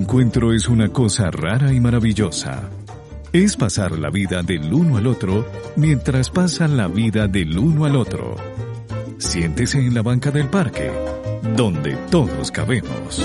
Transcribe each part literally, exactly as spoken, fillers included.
encuentro es una cosa rara y maravillosa. Es pasar la vida del uno al otro mientras pasan la vida del uno al otro. Siéntese en la banca del parque, donde todos cabemos.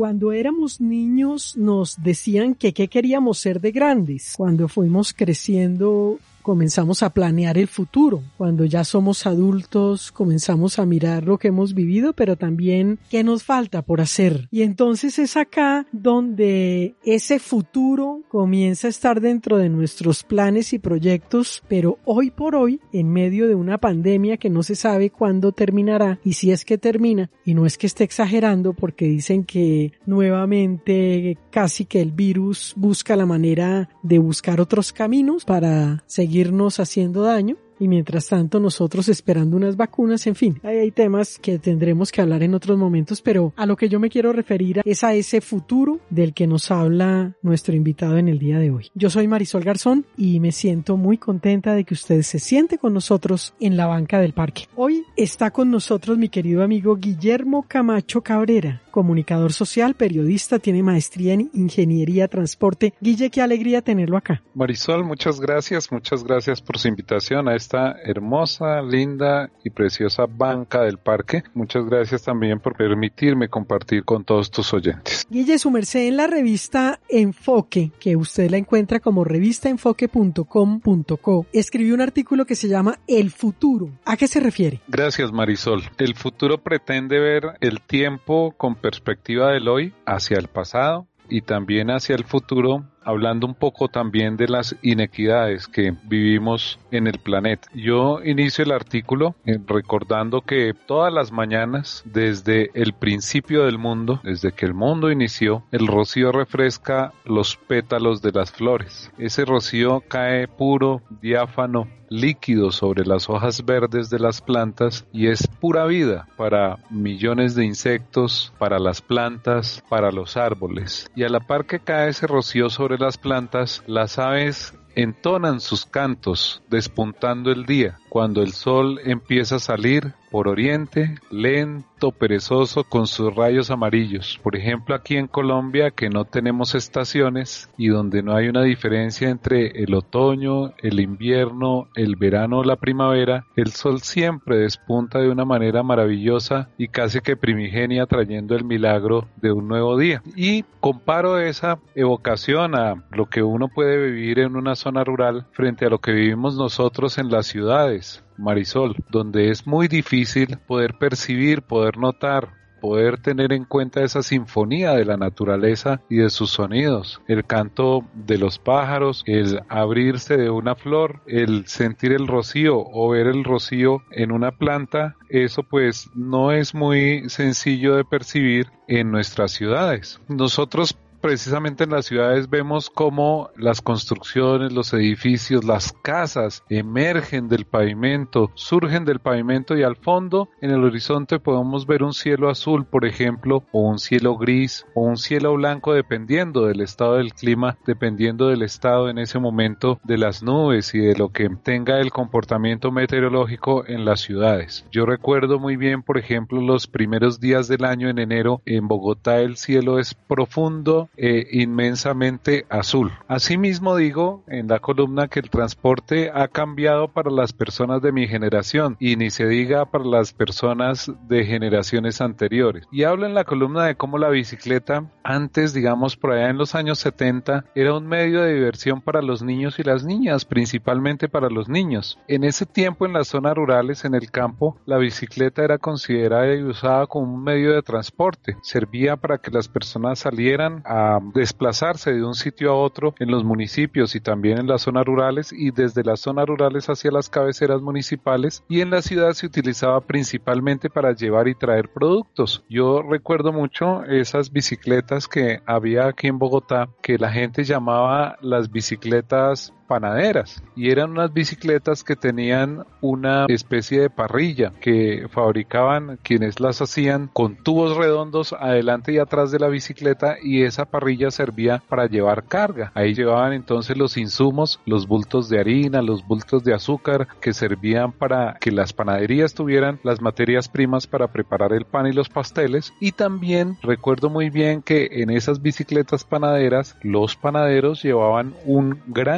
Cuando éramos niños nos decían que qué queríamos ser de grandes. Cuando fuimos creciendo comenzamos a planear el futuro. Cuando ya somos adultos comenzamos a mirar lo que hemos vivido, pero también qué nos falta por hacer. Y entonces es acá donde ese futuro comienza a estar dentro de nuestros planes y proyectos, pero hoy por hoy, en medio de una pandemia que no se sabe cuándo terminará y si es que termina, y no es que esté exagerando porque dicen que nuevamente casi que el virus busca la manera de buscar otros caminos para seguir seguirnos haciendo daño, y mientras tanto nosotros esperando unas vacunas. En fin, hay, hay temas que tendremos que hablar en otros momentos, pero a lo que yo me quiero referir es a ese futuro del que nos habla nuestro invitado en el día de hoy. Yo soy Marisol Garzón y me siento muy contenta de que usted se siente con nosotros en la banca del parque. Hoy está con nosotros mi querido amigo Guillermo Camacho Cabrera, comunicador social, periodista, tiene maestría en Ingeniería Transporte. Guille, qué alegría tenerlo acá. Marisol, muchas gracias, muchas gracias por su invitación a esta hermosa, linda y preciosa banca del parque. Muchas gracias también por permitirme compartir con todos tus oyentes. Guille, su merced, en la revista Enfoque, que usted la encuentra como revista enfoque punto com punto co, escribió un artículo que se llama El futuro. ¿A qué se refiere? Gracias, Marisol. El futuro pretende ver el tiempo con perspectiva del hoy hacia el pasado y también hacia el futuro, hablando un poco también de las inequidades que vivimos en el planeta. Yo inicio el artículo eh, recordando que todas las mañanas, desde el principio del mundo, desde que el mundo inició, el rocío refresca los pétalos de las flores. Ese rocío cae puro, diáfano, líquido sobre las hojas verdes de las plantas y es pura vida para millones de insectos, para las plantas, para los árboles. Y a la par que cae ese rocío sobre las plantas, las aves entonan sus cantos despuntando el día. Cuando el sol empieza a salir por oriente, lento, perezoso, con sus rayos amarillos. Por ejemplo, aquí en Colombia, que no tenemos estaciones y donde no hay una diferencia entre el otoño, el invierno, el verano o la primavera, el sol siempre despunta de una manera maravillosa y casi que primigenia, trayendo el milagro de un nuevo día. Y comparo esa evocación a lo que uno puede vivir en una zona rural frente a lo que vivimos nosotros en las ciudades, Marisol, donde es muy difícil poder percibir, poder notar, poder tener en cuenta esa sinfonía de la naturaleza y de sus sonidos, el canto de los pájaros, el abrirse de una flor, el sentir el rocío o ver el rocío en una planta. Eso pues no es muy sencillo de percibir en nuestras ciudades. Nosotros precisamente en las ciudades vemos cómo las construcciones, los edificios, las casas emergen del pavimento, surgen del pavimento y al fondo en el horizonte podemos ver un cielo azul, por ejemplo, o un cielo gris o un cielo blanco, dependiendo del estado del clima, dependiendo del estado en ese momento de las nubes y de lo que tenga el comportamiento meteorológico en las ciudades. Yo recuerdo muy bien, por ejemplo, los primeros días del año en enero en Bogotá el cielo es profundo, Eh, inmensamente azul. Asimismo digo en la columna que el transporte ha cambiado para las personas de mi generación y ni se diga para las personas de generaciones anteriores. Y hablo en la columna de cómo la bicicleta antes, digamos por allá en los años setenta, era un medio de diversión para los niños y las niñas, principalmente para los niños. En ese tiempo en las zonas rurales, en el campo, la bicicleta era considerada y usada como un medio de transporte. Servía para que las personas salieran a desplazarse de un sitio a otro en los municipios y también en las zonas rurales, y desde las zonas rurales hacia las cabeceras municipales, y en la ciudad se utilizaba principalmente para llevar y traer productos. Yo recuerdo mucho esas bicicletas que había aquí en Bogotá que la gente llamaba las bicicletas panaderas, y eran unas bicicletas que tenían una especie de parrilla que fabricaban quienes las hacían con tubos redondos adelante y atrás de la bicicleta, y esa parrilla servía para llevar carga. Ahí llevaban entonces los insumos, los bultos de harina, los bultos de azúcar que servían para que las panaderías tuvieran las materias primas para preparar el pan y los pasteles. Y también recuerdo muy bien que en esas bicicletas panaderas los panaderos llevaban un gran canal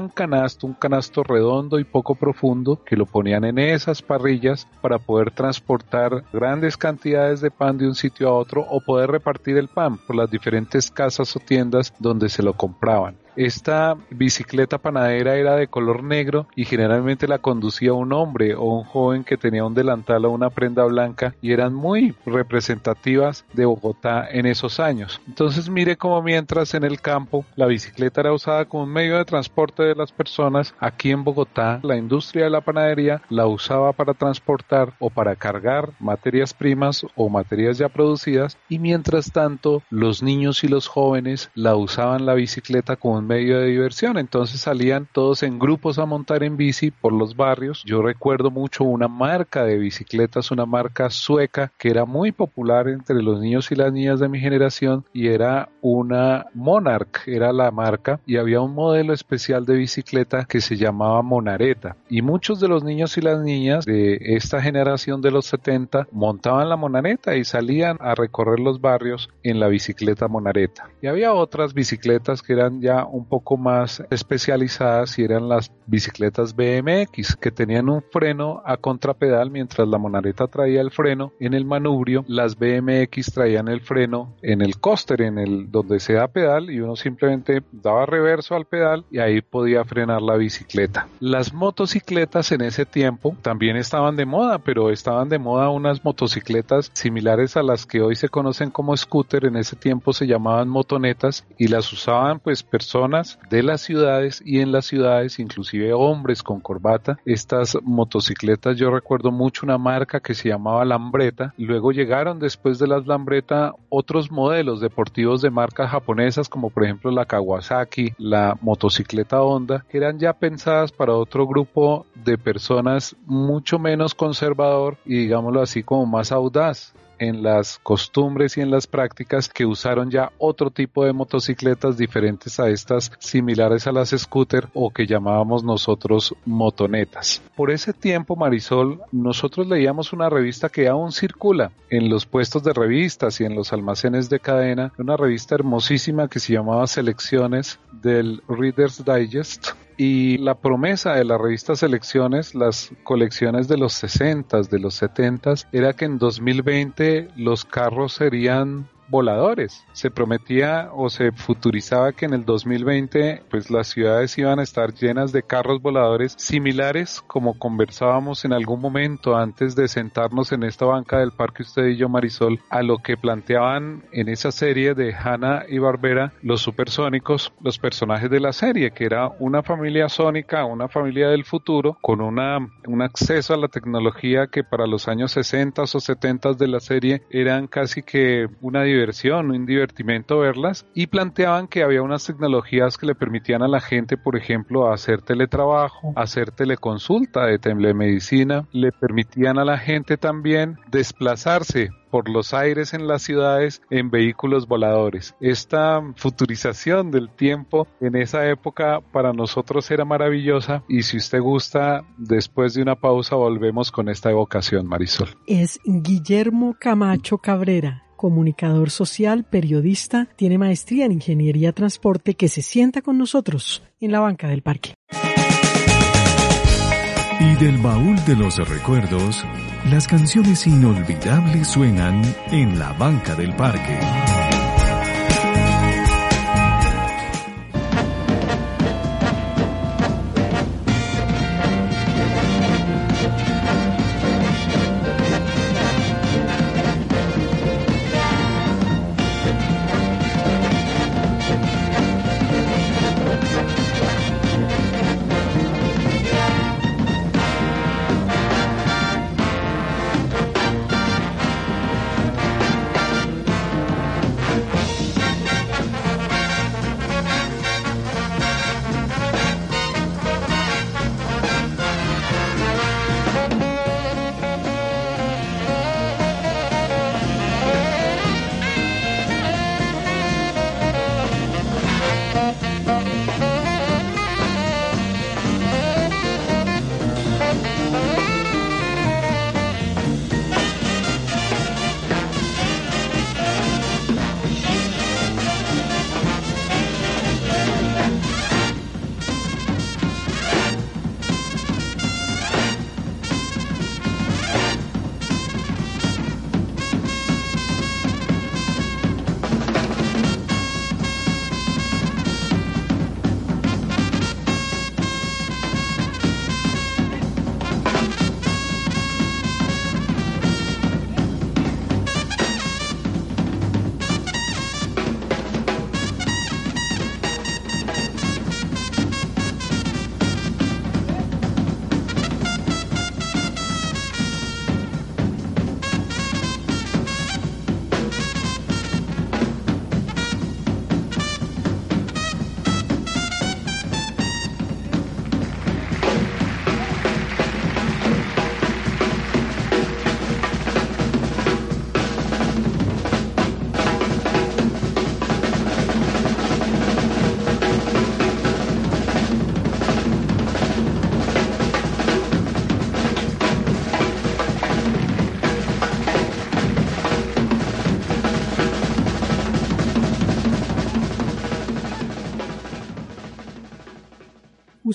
canasto, un canasto redondo y poco profundo, que lo ponían en esas parrillas para poder transportar grandes cantidades de pan de un sitio a otro o poder repartir el pan por las diferentes casas o tiendas donde se lo compraban. Esta bicicleta panadera era de color negro y generalmente la conducía un hombre o un joven que tenía un delantal o una prenda blanca, y eran muy representativas de Bogotá en esos años. Entonces mire cómo mientras en el campo la bicicleta era usada como un medio de transporte de las personas, aquí en Bogotá la industria de la panadería la usaba para transportar o para cargar materias primas o materias ya producidas, y mientras tanto los niños y los jóvenes la usaban la bicicleta como un medio de diversión. Entonces salían todos en grupos a montar en bici por los barrios. Yo recuerdo mucho una marca de bicicletas, una marca sueca que era muy popular entre los niños y las niñas de mi generación, y era una Monarch, era la marca, y había un modelo especial de bicicleta que se llamaba Monareta, y muchos de los niños y las niñas de esta generación de los setenta montaban la Monareta y salían a recorrer los barrios en la bicicleta Monareta. Y había otras bicicletas que eran ya un poco más especializadas, y eran las bicicletas B M X, que tenían un freno a contrapedal mientras la Monareta traía el freno en el manubrio. Las B M X traían el freno en el coaster, en el donde se da pedal, y uno simplemente daba reverso al pedal y ahí podía frenar la bicicleta. Las motocicletas en ese tiempo también estaban de moda, pero estaban de moda unas motocicletas similares a las que hoy se conocen como scooter. En ese tiempo se llamaban motonetas y las usaban pues personas de las ciudades, y en las ciudades inclusive hombres con corbata. Estas motocicletas, yo recuerdo mucho una marca que se llamaba Lambretta. Luego llegaron después de las Lambretta otros modelos deportivos de marcas japonesas, como por ejemplo la Kawasaki, la motocicleta Honda, que eran ya pensadas para otro grupo de personas mucho menos conservador y, digámoslo así, como más audaz en las costumbres y en las prácticas, que usaron ya otro tipo de motocicletas diferentes a estas, similares a las scooter o que llamábamos nosotros motonetas. Por ese tiempo, Marisol, nosotros leíamos una revista que aún circula en los puestos de revistas y en los almacenes de cadena, una revista hermosísima que se llamaba Selecciones, del Reader's Digest. Y la promesa de la revista Selecciones, las colecciones de los sesentas, de los setentas, era que en dos mil veinte los carros serían voladores. Se prometía o se futurizaba que en el dos mil veinte pues las ciudades iban a estar llenas de carros voladores, similares, como conversábamos en algún momento antes de sentarnos en esta banca del parque usted y yo, Marisol, a lo que planteaban en esa serie de Hanna y Barbera los supersónicos, los personajes de la serie, que era una familia sónica, una familia del futuro, con una un acceso a la tecnología que para los años sesenta o setenta de la serie eran casi que una diversión, un divertimento verlas, y planteaban que había unas tecnologías que le permitían a la gente, por ejemplo, hacer teletrabajo, hacer teleconsulta de telemedicina, le permitían a la gente también desplazarse por los aires en las ciudades en vehículos voladores. Esta futurización del tiempo en esa época para nosotros era maravillosa, y si usted gusta, después de una pausa volvemos con esta evocación, Marisol. Es Guillermo Camacho Cabrera, comunicador social, periodista, tiene maestría en Ingeniería Transporte, que se sienta con nosotros en la banca del parque. Y del baúl de los recuerdos, las canciones inolvidables suenan en la banca del parque.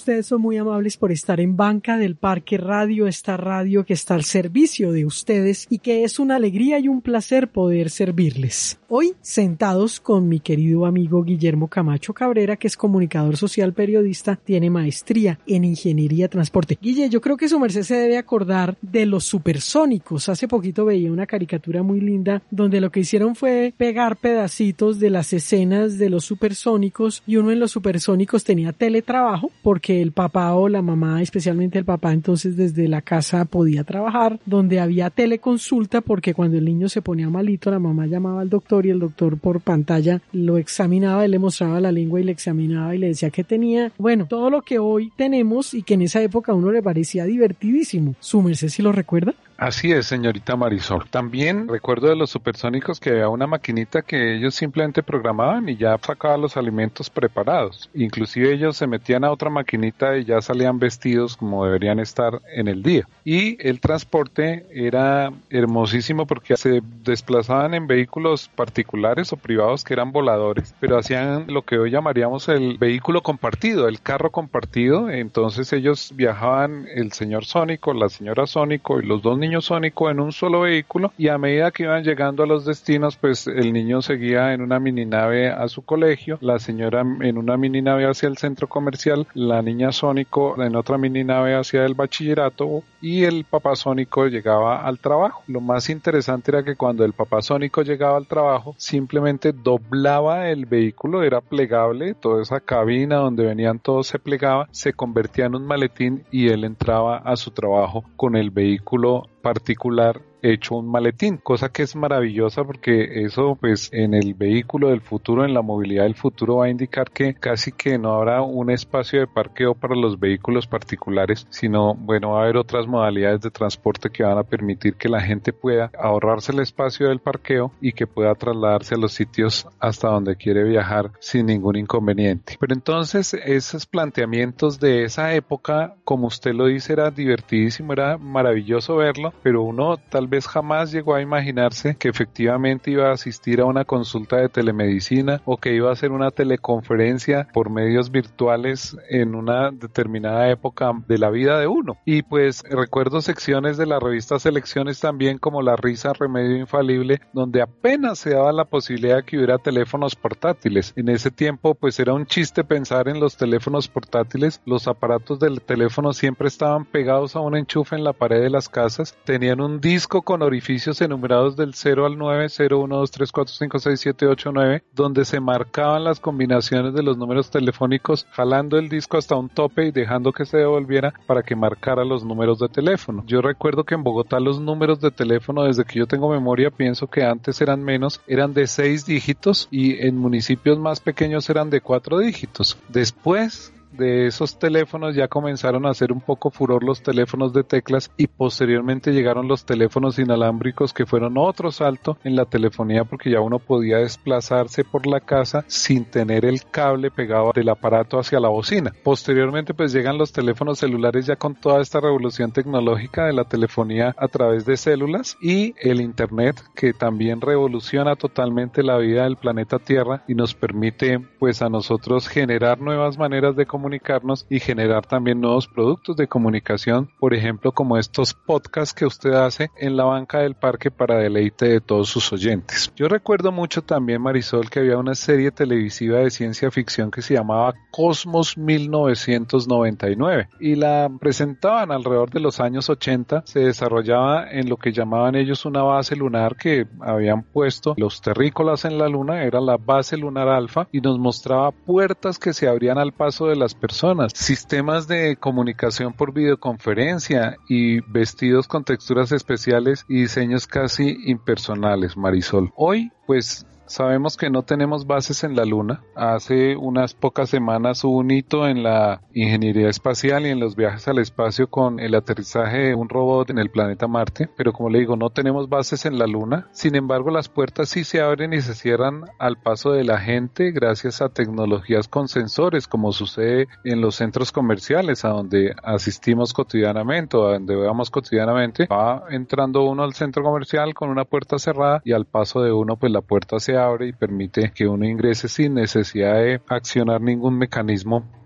ustedes son muy amables por estar en Banca del Parque Radio, esta radio que está al servicio de ustedes y que es una alegría y un placer poder servirles. Hoy, sentados con mi querido amigo Guillermo Camacho Cabrera, que es comunicador social periodista, tiene maestría en Ingeniería de Transporte. Guille, yo creo que su merced se debe acordar de los supersónicos. Hace poquito veía una caricatura muy linda donde lo que hicieron fue pegar pedacitos de las escenas de los supersónicos y uno en los supersónicos tenía teletrabajo porque el papá o la mamá, especialmente el papá, entonces desde la casa podía trabajar, donde había teleconsulta porque cuando el niño se ponía malito la mamá llamaba al doctor y el doctor por pantalla lo examinaba, él le mostraba la lengua y le examinaba y le decía que tenía, bueno, todo lo que hoy tenemos y que en esa época a uno le parecía divertidísimo. ¿Su merced si lo recuerda? Así es, señorita Marisol. También recuerdo de los supersónicos que había una maquinita que ellos simplemente programaban y ya sacaban los alimentos preparados. Inclusive ellos se metían a otra maquinita y ya salían vestidos como deberían estar en el día. Y el transporte era hermosísimo porque se desplazaban en vehículos particulares o privados que eran voladores, pero hacían lo que hoy llamaríamos el vehículo compartido, el carro compartido. Entonces ellos viajaban, el señor Sónico, la señora Sónico y los dos niños Sónico en un solo vehículo, y a medida que iban llegando a los destinos, pues el niño seguía en una mininave a su colegio, la señora en una mininave hacia el centro comercial, la niña Sónico en otra mininave hacia el bachillerato y el papá Sónico llegaba al trabajo. Lo más interesante era que cuando el papá Sónico llegaba al trabajo, simplemente doblaba el vehículo, era plegable, toda esa cabina donde venían todos se plegaba, se convertía en un maletín y él entraba a su trabajo con el vehículo particular hecho un maletín, cosa que es maravillosa porque eso pues en el vehículo del futuro, en la movilidad del futuro va a indicar que casi que no habrá un espacio de parqueo para los vehículos particulares, sino bueno, va a haber otras modalidades de transporte que van a permitir que la gente pueda ahorrarse el espacio del parqueo y que pueda trasladarse a los sitios hasta donde quiere viajar sin ningún inconveniente. Pero entonces esos planteamientos de esa época, como usted lo dice, era divertidísimo, era maravilloso verlo, pero uno tal vez jamás llegó a imaginarse que efectivamente iba a asistir a una consulta de telemedicina o que iba a hacer una teleconferencia por medios virtuales en una determinada época de la vida de uno. Y pues recuerdo secciones de la revista Selecciones también, como La Risa, Remedio Infalible, donde apenas se daba la posibilidad de que hubiera teléfonos portátiles. En ese tiempo pues era un chiste pensar en los teléfonos portátiles. Los aparatos del teléfono siempre estaban pegados a un enchufe en la pared de las casas, tenían un disco con orificios enumerados del cero al nueve, cero, uno, dos, tres, cuatro, cinco, seis, siete, ocho, nueve, donde se marcaban las combinaciones de los números telefónicos, jalando el disco hasta un tope y dejando que se devolviera para que marcara los números de teléfono. Yo recuerdo que en Bogotá los números de teléfono, desde que yo tengo memoria, pienso que antes eran menos, eran de seis dígitos y en municipios más pequeños eran de cuatro dígitos. Después de esos teléfonos ya comenzaron a hacer un poco furor los teléfonos de teclas y posteriormente llegaron los teléfonos inalámbricos, que fueron otro salto en la telefonía porque ya uno podía desplazarse por la casa sin tener el cable pegado del aparato hacia la bocina. Posteriormente pues llegan los teléfonos celulares ya con toda esta revolución tecnológica de la telefonía a través de células y el internet, que también revoluciona totalmente la vida del planeta Tierra y nos permite pues a nosotros generar nuevas maneras de comunicarnos comunicarnos y generar también nuevos productos de comunicación, por ejemplo como estos podcasts que usted hace en la Banca del Parque para deleite de todos sus oyentes. Yo recuerdo mucho también, Marisol, que había una serie televisiva de ciencia ficción que se llamaba Cosmos mil novecientos noventa y nueve y la presentaban alrededor de los años ochenta. Se desarrollaba en lo que llamaban ellos una base lunar que habían puesto los terrícolas en la luna, era la base lunar alfa, y nos mostraba puertas que se abrían al paso de las personas, sistemas de comunicación por videoconferencia y vestidos con texturas especiales y diseños casi impersonales, Marisol. Hoy, pues, sabemos que no tenemos bases en la Luna. Hace unas pocas semanas hubo un hito en la ingeniería espacial y en los viajes al espacio con el aterrizaje de un robot en el planeta Marte, pero como le digo, no tenemos bases en la Luna. Sin embargo, las puertas sí se abren y se cierran al paso de la gente gracias a tecnologías con sensores, como sucede en los centros comerciales a donde asistimos cotidianamente o a donde vamos cotidianamente. Va entrando uno al centro comercial con una puerta cerrada y al paso de uno pues la puerta se abre y permite que uno ingrese sin necesidad de accionar ningún mecanismo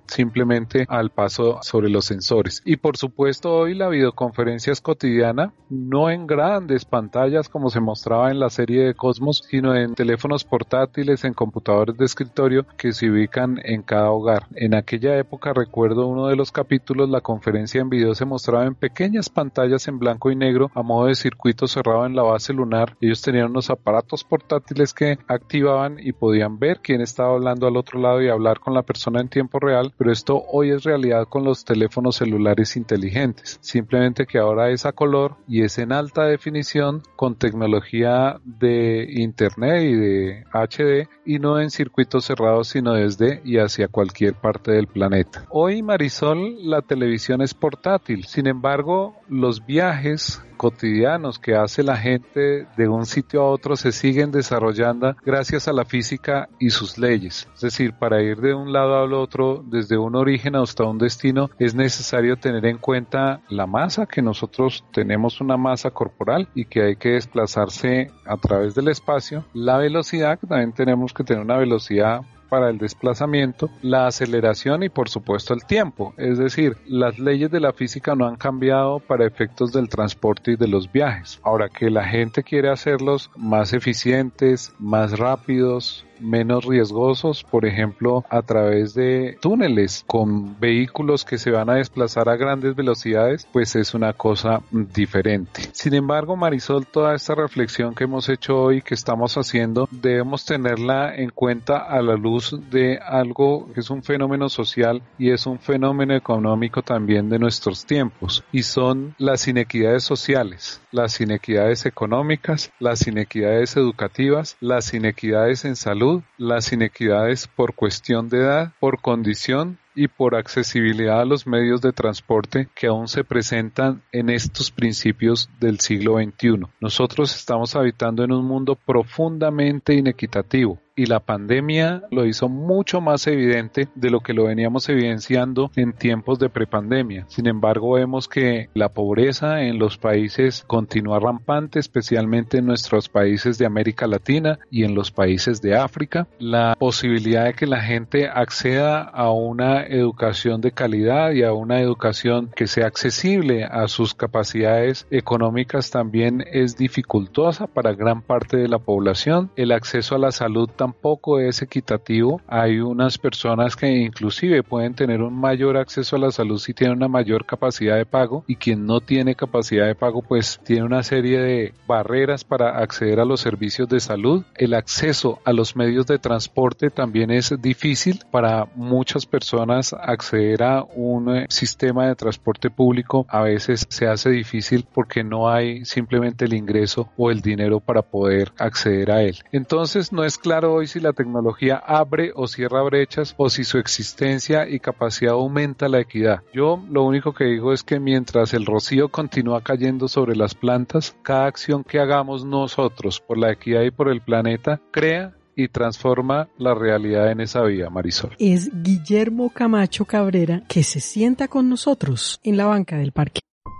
simplemente al paso sobre los sensores. Y por supuesto hoy la videoconferencia es cotidiana, no en grandes pantallas como se mostraba en la serie de Cosmos, sino en teléfonos portátiles, en computadores de escritorio que se ubican en cada hogar. En aquella época, recuerdo uno de los capítulos, la conferencia en video se mostraba en pequeñas pantallas en blanco y negro a modo de circuito cerrado en la base lunar. Ellos tenían unos aparatos portátiles que activaban y podían ver quién estaba hablando al otro lado y hablar con la persona en tiempo real, pero esto hoy es realidad con los teléfonos celulares inteligentes, simplemente que ahora es a color y es en alta definición con tecnología de internet y de H D y no en circuitos cerrados sino desde y hacia cualquier parte del planeta. Hoy, Marisol, la televisión es portátil, sin embargo los viajes cotidianos que hace la gente de un sitio a otro se siguen desarrollando gracias a la física y sus leyes. Es decir, para ir de un lado al otro, desde un origen hasta un destino, es necesario tener en cuenta la masa, que nosotros tenemos una masa corporal y que hay que desplazarse a través del espacio, la velocidad, que también tenemos que tener una velocidad para el desplazamiento, la aceleración y por supuesto el tiempo. Es decir, las leyes de la física no han cambiado para efectos del transporte y de los viajes. Ahora que la gente quiere hacerlos más eficientes, más rápidos, menos riesgosos, por ejemplo, a través de túneles con vehículos que se van a desplazar a grandes velocidades, pues es una cosa diferente. Sin embargo, Marisol, toda esta reflexión que hemos hecho hoy, que estamos haciendo, debemos tenerla en cuenta a la luz de algo que es un fenómeno social y es un fenómeno económico también de nuestros tiempos, y son las inequidades sociales, las inequidades económicas, las inequidades educativas, las inequidades en salud, las inequidades por cuestión de edad, por condición y por accesibilidad a los medios de transporte que aún se presentan en estos principios del siglo veintiuno. Nosotros estamos habitando en un mundo profundamente inequitativo y la pandemia lo hizo mucho más evidente de lo que lo veníamos evidenciando en tiempos de prepandemia. Sin embargo, vemos que la pobreza en los países continúa rampante, especialmente en nuestros países de América Latina y en los países de África. La posibilidad de que la gente acceda a una educación de calidad y a una educación que sea accesible a sus capacidades económicas también es dificultosa para gran parte de la población. El acceso a la salud tampoco es equitativo. Hay unas personas que inclusive pueden tener un mayor acceso a la salud si tienen una mayor capacidad de pago, y quien no tiene capacidad de pago pues tiene una serie de barreras para acceder a los servicios de salud. El acceso a los medios de transporte también es difícil para muchas personas. Acceder a un sistema de transporte público a veces se hace difícil porque no hay simplemente el ingreso o el dinero para poder acceder a él. Entonces no es claro hoy si la tecnología abre o cierra brechas o si su existencia y capacidad aumenta la equidad. Yo lo único que digo es que mientras el rocío continúa cayendo sobre las plantas, cada acción que hagamos nosotros por la equidad y por el planeta crea y transforma la realidad en esa vía, Marisol. Es Guillermo Camacho Cabrera, que se sienta con nosotros en la banca del parque.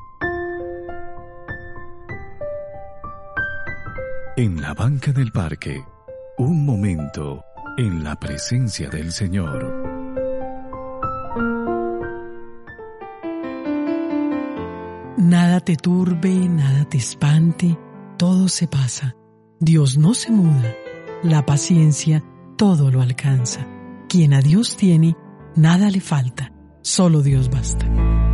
En la banca del parque, un momento en la presencia del Señor. Nada te turbe, nada te espante, todo se pasa. Dios no se muda. La paciencia todo lo alcanza. Quien a Dios tiene, nada le falta. Solo Dios basta.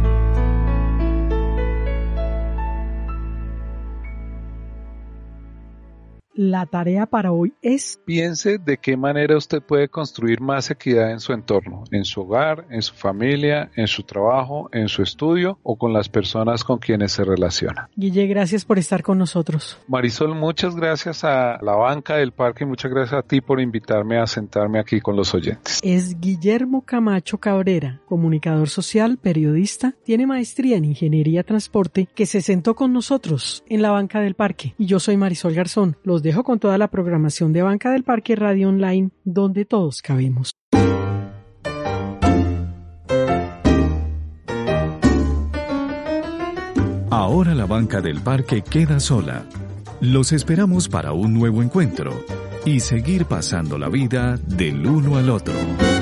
La tarea para hoy es: piense de qué manera usted puede construir más equidad en su entorno, en su hogar, en su familia, en su trabajo, en su estudio o con las personas con quienes se relaciona. Guille, gracias por estar con nosotros. Marisol, muchas gracias a la banca del parque y muchas gracias a ti por invitarme a sentarme aquí con los oyentes. Es Guillermo Camacho Cabrera, comunicador social, periodista, tiene maestría en Ingeniería Transporte, que se sentó con nosotros en la banca del parque. Y yo soy Marisol Garzón. Los dejo con toda la programación de Banca del Parque Radio Online, donde todos cabemos. Ahora la banca del parque queda sola. Los esperamos para un nuevo encuentro y seguir pasando la vida del uno al otro.